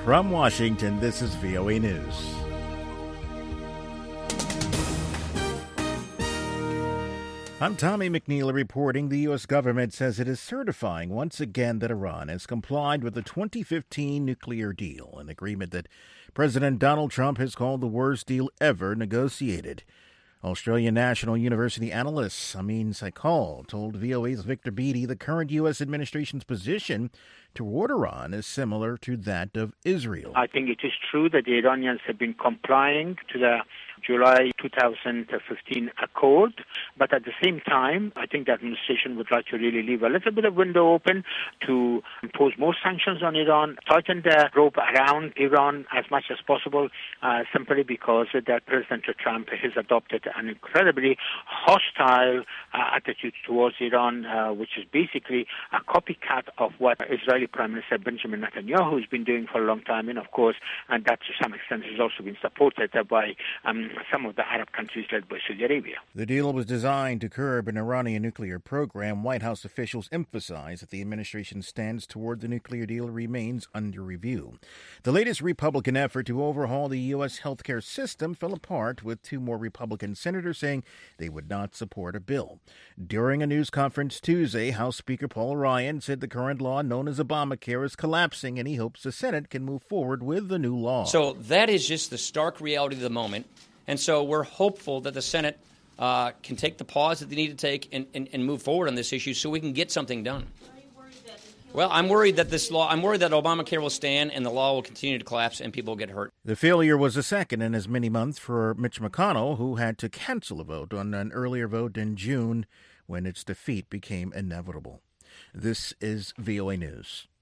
From Washington, this is VOA News. I'm Tommy McNeil reporting the U.S. government says it is certifying once again that Iran has complied with the 2015 nuclear deal, an agreement that President Donald Trump has called the worst deal ever negotiated. Australian National University analyst Amin Saikal told VOA's Victor Beattie the current U.S. administration's position toward Iran is similar to that of Israel. I think it is true that the Iranians have been complying to the July 2015 accord, but at the same time, I think the administration would like to really leave a little bit of window open to impose more sanctions on Iran, tighten the rope around Iran as much as possible, simply because that President Trump has adopted an incredibly hostile attitude towards Iran, which is basically a copycat of what Israeli Prime Minister Benjamin Netanyahu has been doing for a long time, and of course, and that to some extent has also been supported by some of the Arab countries led by Saudi Arabia. The deal was designed to curb an Iranian nuclear program. White House officials emphasize that the administration's stance toward the nuclear deal remains under review. The latest Republican effort to overhaul the U.S. healthcare system fell apart, with two more Republican senators saying they would not support a bill. During a news conference Tuesday, House Speaker Paul Ryan said the current law known as Obamacare is collapsing, and he hopes the Senate can move forward with the new law. So that is just the stark reality of the moment. And so we're hopeful that the Senate can take the pause that they need to take and move forward on this issue so we can get something done. Well, I'm worried that Obamacare will stand and the law will continue to collapse and people will get hurt. The failure was the second in as many months for Mitch McConnell, who had to cancel a vote on an earlier vote in June when its defeat became inevitable. This is VOA News.